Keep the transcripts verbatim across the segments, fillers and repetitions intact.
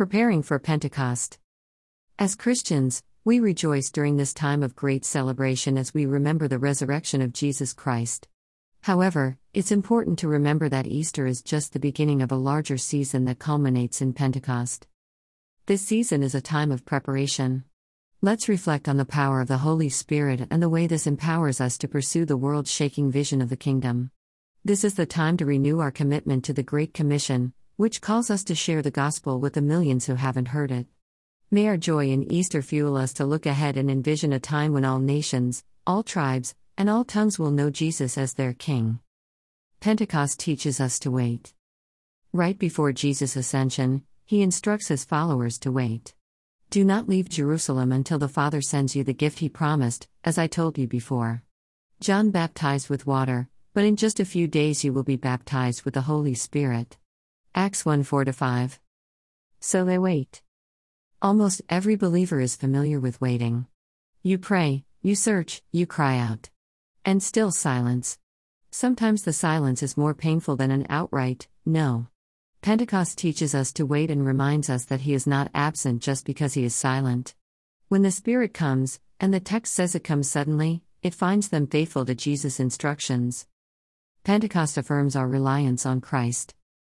Preparing for Pentecost. As Christians, we rejoice during this time of great celebration as we remember the resurrection of Jesus Christ. However, it's important to remember that Easter is just the beginning of a larger season that culminates in Pentecost. This season is a time of preparation. Let's reflect on the power of the Holy Spirit and the way this empowers us to pursue the world-shaking vision of the kingdom. This is the time to renew our commitment to the Great Commission, which calls us to share the gospel with the millions who haven't heard it. May our joy in Easter fuel us to look ahead and envision a time when all nations, all tribes, and all tongues will know Jesus as their King. Pentecost teaches us to wait. Right before Jesus' ascension, he instructs his followers to wait. Do not leave Jerusalem until the Father sends you the gift he promised, as I told you before. John baptized with water, but in just a few days you will be baptized with the Holy Spirit. Acts one four to five. So they wait. Almost every believer is familiar with waiting. You pray, you search, you cry out. And still silence. Sometimes the silence is more painful than an outright, no. Pentecost teaches us to wait and reminds us that he is not absent just because he is silent. When the Spirit comes, and the text says it comes suddenly, it finds them faithful to Jesus' instructions. Pentecost affirms our reliance on Christ.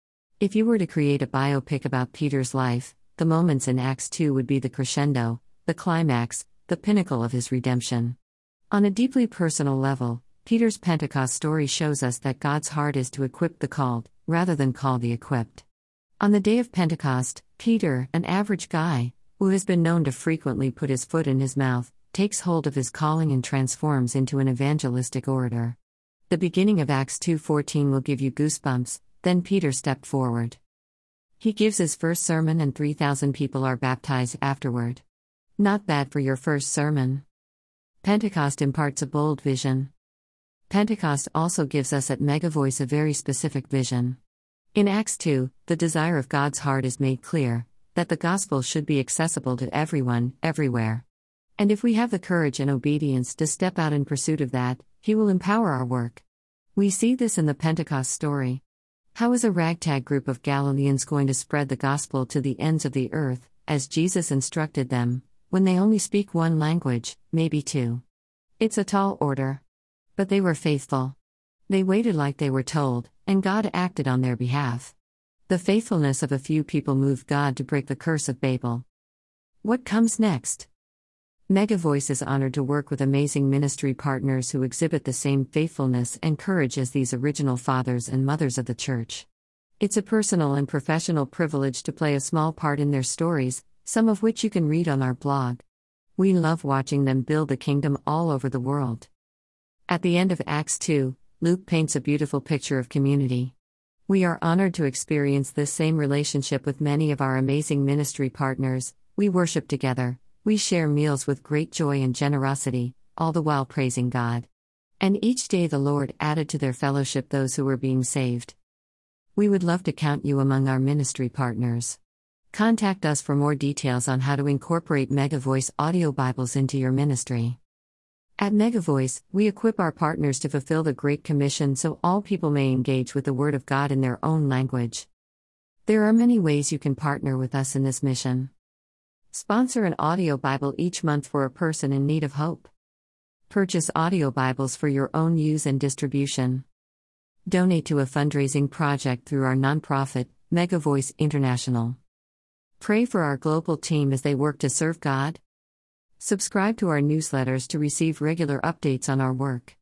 If you were to create a biopic about Peter's life, the moments in Acts two would be the crescendo, the climax, the pinnacle of his redemption. On a deeply personal level, Peter's Pentecost story shows us that God's heart is to equip the called, rather than call the equipped. On the day of Pentecost, Peter, an average guy, who has been known to frequently put his foot in his mouth, takes hold of his calling and transforms into an evangelistic orator. The beginning of Acts two fourteen will give you goosebumps. Then Peter stepped forward. He gives his first sermon and three thousand people are baptized afterward. Not bad for your first sermon. Pentecost imparts a bold vision. Pentecost also gives us at Megavoice a very specific vision. In Acts two, the desire of God's heart is made clear, that the gospel should be accessible to everyone, everywhere. And if we have the courage and obedience to step out in pursuit of that, he will empower our work. We see this in the Pentecost story. How is a ragtag group of Galileans going to spread the gospel to the ends of the earth, as Jesus instructed them, when they only speak one language, maybe two? It's a tall order. But they were faithful. They waited like they were told, and God acted on their behalf. The faithfulness of a few people moved God to break the curse of Babel. What comes next? Megavoice is honored to work with amazing ministry partners who exhibit the same faithfulness and courage as these original fathers and mothers of the church. It's a personal and professional privilege to play a small part in their stories, some of which you can read on our blog. We love watching them build the kingdom all over the world. At the end of Acts two, Luke paints a beautiful picture of community. We are honored to experience this same relationship with many of our amazing ministry partners. We worship together. We share meals with great joy and generosity, all the while praising God. And each day the Lord added to their fellowship those who were being saved. We would love to count you among our ministry partners. Contact us for more details on how to incorporate Megavoice audio Bibles into your ministry. At Megavoice, we equip our partners to fulfill the Great Commission so all people may engage with the Word of God in their own language. There are many ways you can partner with us in this mission. Sponsor an audio Bible each month for a person in need of hope. Purchase audio Bibles for your own use and distribution. Donate to a fundraising project through our nonprofit, Megavoice International. Pray for our global team as they work to serve God. Subscribe to our newsletters to receive regular updates on our work.